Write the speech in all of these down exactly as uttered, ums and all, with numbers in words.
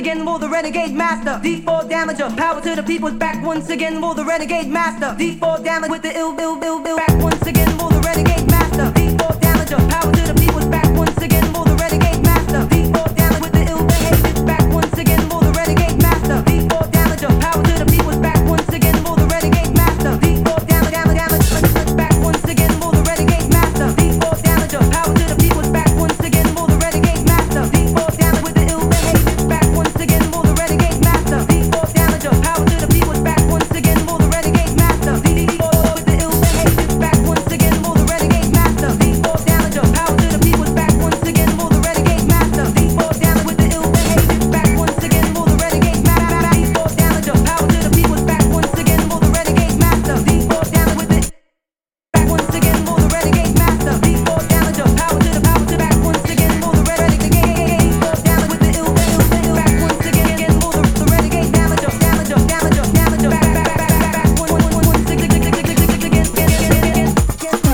again for the renegade master. D four damager, power to the people's back once again for the renegade master. D four damage with the ill, ill, ill, ill. Back once again for the renegade master. D four damager, power to the people's back once again for the renegade master. D four damage with the ill behavior. Back once again for the renegade master. D four damager, power to the people's back once again for the renegade master. D four damage, damage, damage. Back once again for the renegade master. D four damager, power to the people's back once again for the renegade master. D four damage with the ill behavior. Back once again for the renegade master. D four damager, power to the people's back once again for the renegade master. D four with the ill behavior. Back once again for the renegade master. D four damager, power to the people's back once again for the renegade master. D four damage with the ill behavior. Back once again for the renegade master. D four damager, power to the people's back once again for the renegade master. D four damage with it. Back once again for the renegade master. D four damager, power to the power to back once again for the renegade. D four damage with the ill ill back once again for the the renegade damager, damager, damager, damager. Back back back back back one one one one six six six six six six again again again.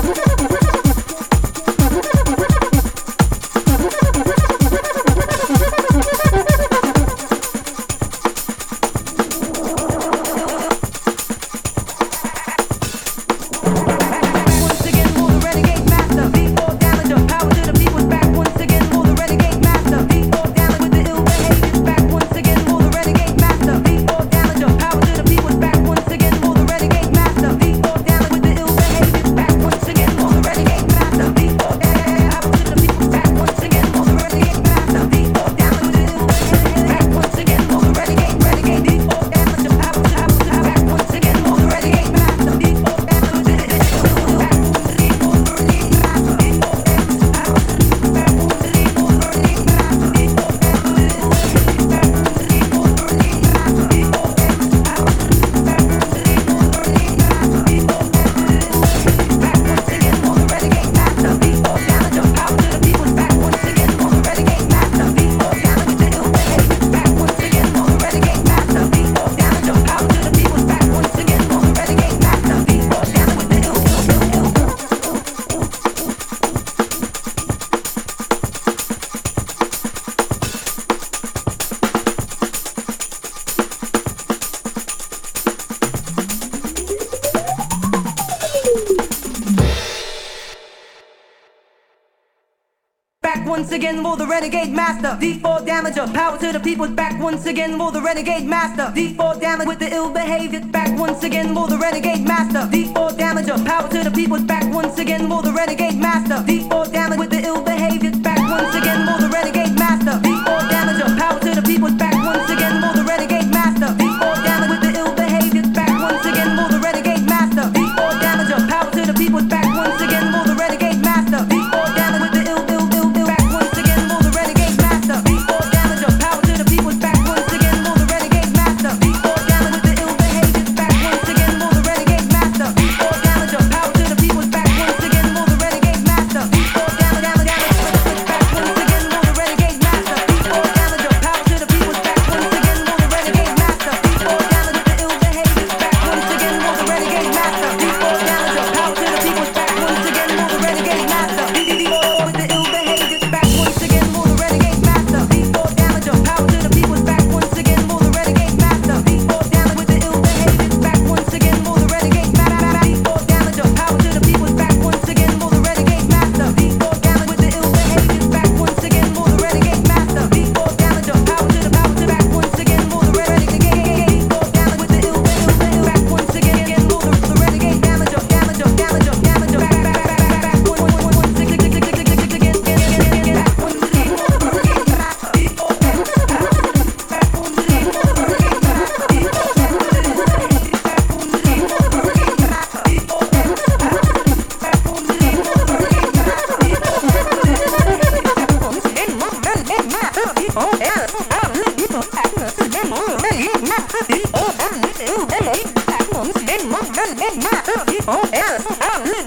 Once again for the renegade master. D four damager, power to the people's back once again for the renegade master. D four damage with the ill behavior. Back once again for the renegade master. D four damager, power to the people's back once again for the renegade master. D four damage with the ill behavior. Back once again for the renegade master. D four power to the people's back once again for the renegade master. D four damage with the ill behavior. Back once again for the renegade renegade. D four damager, power to power to back once again for the renegade master. D four damage with the ill Back once again for the renegade master. D four damager, power to the people's back once again for the renegade master. D four damage with the ill behavior. Back once again for the renegade master. D four damager, power to the people's back once again for the renegade master. D four damage with the ill behavior. Back once again for the renegade master. D four damager, power to the people's back once again for the renegade master. D four damage with the ill behavior. Back once again for the renegade master. D four damager, power to the people's back once again for the renegade master. D four damage with the ill ill ill ill. Back once again for the renegade master. D four damager, power to the people's back once again for the renegade master. D four damage with the ill behavior. Back once again for the renegade master. D four damager, power to the people's back once again for the renegade master. D four damage damage damage. Back once again for the renegade master. D four damager, power to the people's back once again for the renegade master. D four damage with the ill behavior. Back once again for the renegade master. D four damager, power to the people's back once again for the renegade master. D four with the ill behavior. Back once again for the renegade master. D four damager, power to the people's back once again for the renegade master. D four damage with the ill behavior. Back once again for the renegade master. D four damager, power to the people's back once again for the renegade master. D four damage with the ill behavior. Back once again for the renegade master. D four damager, power to the power to back once again for the renegade. D four damage with the ill behavior. Back once again for the the renegade damager, damager, damager, damager. Back back back back back. One one one one six six six six six six again again again. Back once again for the renegade master. D four damager, power to the back once again for the renegade master. D four damage with the ill behavior. Back once again for the renegade master. D four damage, power to the back once again for the renegade master. D four damage with the ill behavior. Back once again for the renegade master. D four damage, power to the people's back once again for the renegade master. D four damage with the ill behavior. Back once again for the renegade master. D four damage, power to the